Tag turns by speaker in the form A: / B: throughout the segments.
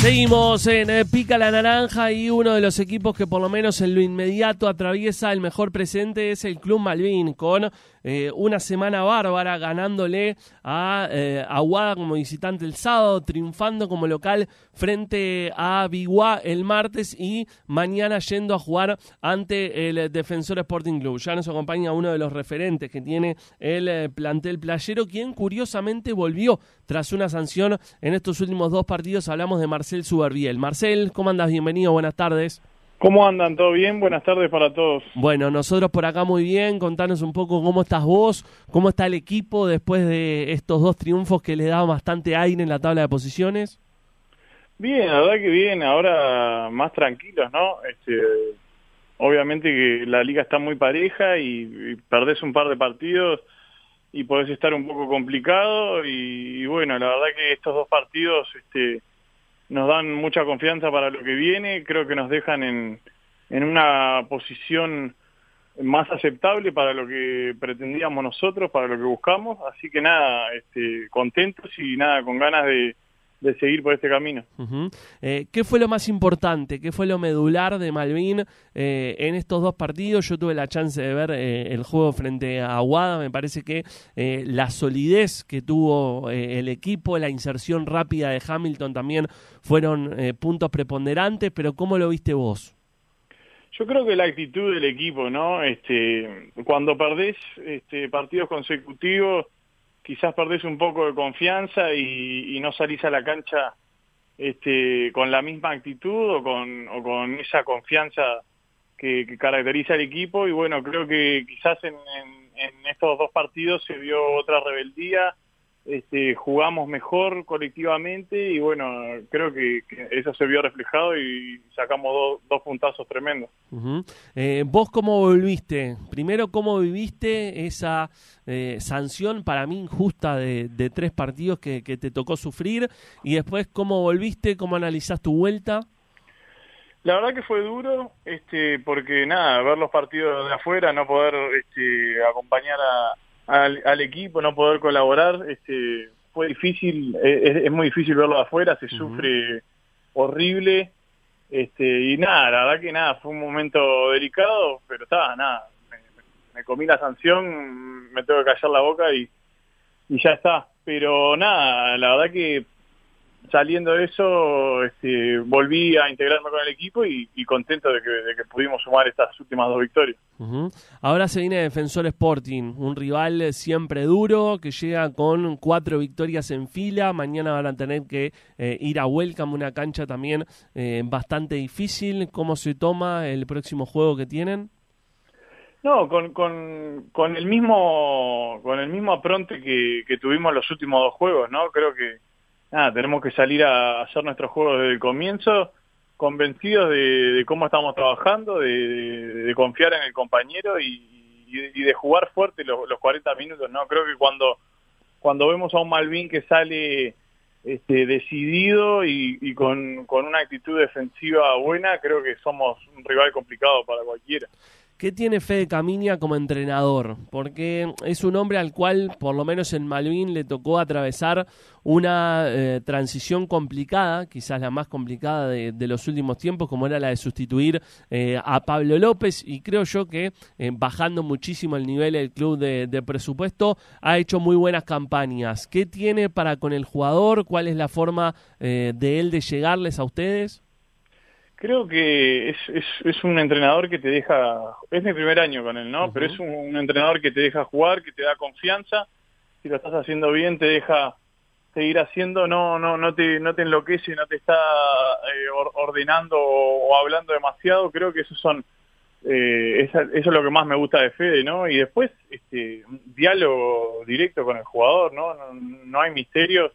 A: Seguimos en Pica la Naranja y uno de los equipos que por lo menos en lo inmediato atraviesa el mejor presente es el Club Malvin, con una semana bárbara ganándole a Aguada como visitante el sábado, triunfando como local frente a Biguá el martes y mañana yendo a jugar ante el Defensor Sporting Club. Ya nos acompaña uno de los referentes que tiene el plantel playero, quien curiosamente volvió tras una sanción en estos últimos dos partidos. Hablamos de Marcel Suberbiel. Marcel, ¿cómo andas? Bienvenido, buenas tardes.
B: ¿Cómo andan? ¿Todo bien? Buenas tardes para todos.
A: Bueno, nosotros por acá muy bien. Contanos un poco cómo estás vos, cómo está el equipo después de estos dos triunfos que le da bastante aire en la tabla de posiciones.
B: Bien, la verdad que bien, ahora más tranquilos, ¿no? Obviamente que la liga está muy pareja y perdés un par de partidos y podés estar un poco complicado y bueno, la verdad que estos dos partidos nos dan mucha confianza para lo que viene. Creo que nos dejan en una posición más aceptable para lo que pretendíamos nosotros, para lo que buscamos. Así que nada, contentos y nada, con ganas de seguir por este camino.
A: Uh-huh. ¿Qué fue lo más importante? ¿Qué fue lo medular de Malvin en estos dos partidos? Yo tuve la chance de ver el juego frente a Aguada. Me parece que la solidez que tuvo el equipo, la inserción rápida de Hamilton también fueron puntos preponderantes, pero ¿cómo lo viste vos?
B: Yo creo que la actitud del equipo, ¿no? Cuando perdés partidos consecutivos, quizás perdés un poco de confianza y no salís a la cancha con la misma actitud o con esa confianza que caracteriza al equipo. Y bueno, creo que quizás en estos dos partidos se vio otra rebeldía, jugamos mejor colectivamente y bueno, creo que eso se vio reflejado y sacamos dos puntazos tremendos.
A: Uh-huh. ¿Vos cómo volviste? Primero, ¿cómo viviste esa sanción para mí injusta de 3 partidos que te tocó sufrir? Y después, ¿cómo volviste? ¿Cómo analizás tu vuelta?
B: La verdad que fue duro, porque nada, ver los partidos de afuera, no poder acompañar al equipo, no poder colaborar, fue difícil, es muy difícil verlo de afuera, se sufre horrible, y nada, la verdad que nada, fue un momento delicado, pero nada, me comí la sanción, me tengo que callar la boca y ya está, pero nada, la verdad que saliendo de eso, volví a integrarme con el equipo y contento de que pudimos sumar estas últimas 2 victorias.
A: Uh-huh. Ahora se viene Defensor Sporting, un rival siempre duro, que llega con 4 victorias en fila. Mañana van a tener que ir a Welcome, una cancha también bastante difícil. ¿Cómo se toma el próximo juego que tienen?
B: No, con el mismo apronte que tuvimos los últimos 2 juegos, ¿no? Creo que tenemos que salir a hacer nuestros juegos desde el comienzo, convencidos de cómo estamos trabajando, de confiar en el compañero y de jugar fuerte los 40 minutos, ¿no? Creo que cuando vemos a un Malvin que sale decidido y con una actitud defensiva buena, creo que somos un rival complicado para cualquiera.
A: ¿Qué tiene Fede Caminia como entrenador? Porque es un hombre al cual, por lo menos en Malvin, le tocó atravesar una transición complicada, quizás la más complicada de los últimos tiempos, como era la de sustituir a Pablo López, y creo yo que bajando muchísimo el nivel del club de presupuesto, ha hecho muy buenas campañas. ¿Qué tiene para con el jugador? ¿Cuál es la forma de él de llegarles a ustedes?
B: Creo que es un entrenador que te deja, es mi primer año con él, ¿no? Uh-huh. Pero es un entrenador que te deja jugar, que te da confianza, si lo estás haciendo bien te deja seguir haciendo, no te enloquece, no te está ordenando o hablando demasiado. Creo que eso es lo que más me gusta de Fede, ¿no? Y después un diálogo directo con el jugador, no hay misterios,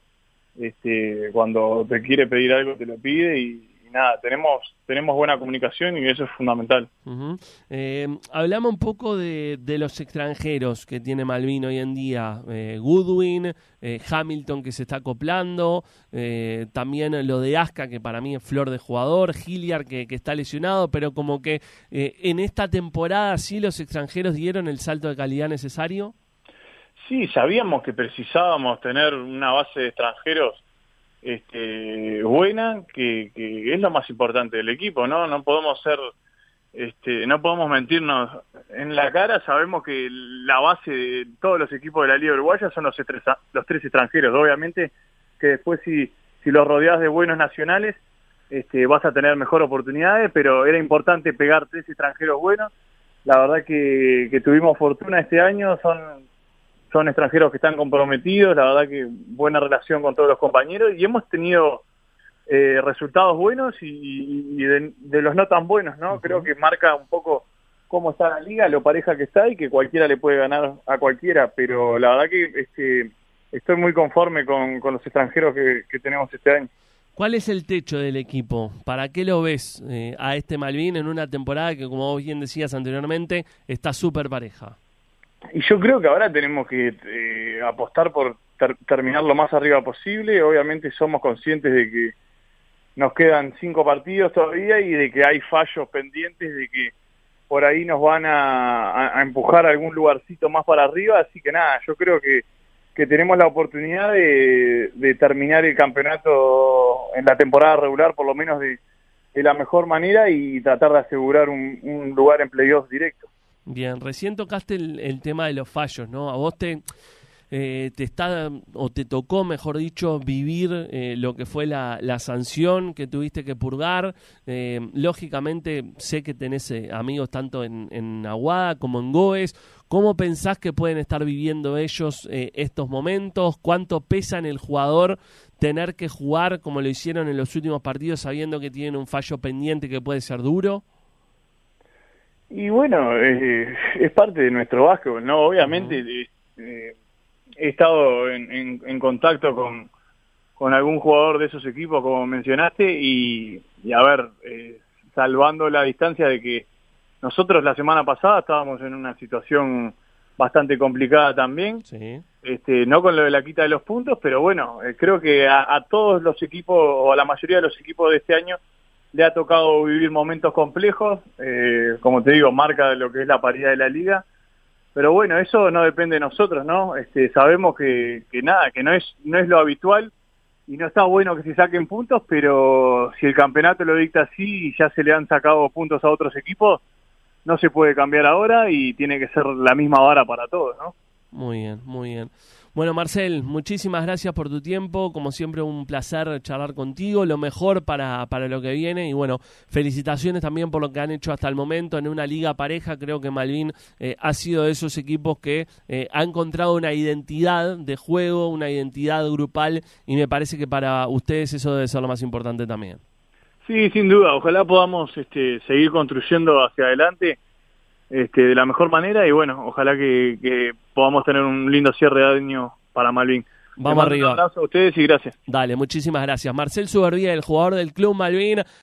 B: cuando te quiere pedir algo te lo pide y nada, tenemos buena comunicación y eso es fundamental.
A: Uh-huh. Hablamos un poco de los extranjeros que tiene Malvin hoy en día. Goodwin, Hamilton que se está acoplando, también lo de Asca, que para mí es flor de jugador, Hilliard que está lesionado, pero como que en esta temporada sí los extranjeros dieron el salto de calidad necesario.
B: Sí, sabíamos que precisábamos tener una base de extranjeros buena, que es lo más importante del equipo, ¿no? No podemos ser, no podemos mentirnos en la cara. Sabemos que la base de todos los equipos de la Liga Uruguaya son los tres extranjeros. Obviamente que después si los rodeas de buenos nacionales, vas a tener mejor oportunidades, pero era importante pegar 3 extranjeros buenos. La verdad que tuvimos fortuna este año, son extranjeros que están comprometidos, la verdad que buena relación con todos los compañeros, y hemos tenido resultados buenos y de los no tan buenos, ¿no? Creo que marca un poco cómo está la liga, lo pareja que está y que cualquiera le puede ganar a cualquiera, pero la verdad que estoy muy conforme con los extranjeros que tenemos este año.
A: ¿Cuál es el techo del equipo? ¿Para qué lo ves a este Malvin en una temporada que, como vos bien decías anteriormente, está súper pareja?
B: Y yo creo que ahora tenemos que apostar por terminar lo más arriba posible. Obviamente somos conscientes de que nos quedan 5 partidos todavía y de que hay fallos pendientes, de que por ahí nos van a empujar a algún lugarcito más para arriba. Así que nada, yo creo que tenemos la oportunidad de terminar el campeonato en la temporada regular, por lo menos de la mejor manera, y tratar de asegurar un lugar en playoffs directo.
A: Bien, recién tocaste el tema de los fallos, ¿no? A vos te tocó, mejor dicho, vivir lo que fue la sanción que tuviste que purgar. Lógicamente sé que tenés amigos tanto en Aguada como en Goes. ¿Cómo pensás que pueden estar viviendo ellos estos momentos? ¿Cuánto pesa en el jugador tener que jugar como lo hicieron en los últimos partidos sabiendo que tienen un fallo pendiente que puede ser duro?
B: Y bueno, es parte de nuestro básquetbol, ¿no? Obviamente he estado en contacto con algún jugador de esos equipos, como mencionaste, y a ver, salvando la distancia de que nosotros la semana pasada estábamos en una situación bastante complicada también, sí. No con lo de la quita de los puntos, pero bueno, creo que a todos los equipos, o a la mayoría de los equipos de este año, le ha tocado vivir momentos complejos, como te digo, marca lo que es la paridad de la liga, pero bueno, eso no depende de nosotros, ¿no? Sabemos que nada, que no es lo habitual, y no está bueno que se saquen puntos, pero si el campeonato lo dicta así y ya se le han sacado puntos a otros equipos, no se puede cambiar ahora y tiene que ser la misma vara para todos, ¿no?
A: Muy bien, muy bien. Bueno, Marcel, muchísimas gracias por tu tiempo. Como siempre, un placer charlar contigo. Lo mejor para lo que viene. Y bueno, felicitaciones también por lo que han hecho hasta el momento en una liga pareja. Creo que Malvin ha sido de esos equipos que ha encontrado una identidad de juego, una identidad grupal. Y me parece que para ustedes eso debe ser lo más importante también.
B: Sí, sin duda. Ojalá podamos seguir construyendo hacia adelante de la mejor manera, y bueno, ojalá que podamos tener un lindo cierre de año para Malvin.
A: Vamos arriba.
B: Un abrazo a ustedes y gracias.
A: Dale, muchísimas gracias. Marcel Suberbía, el jugador del Club Malvin.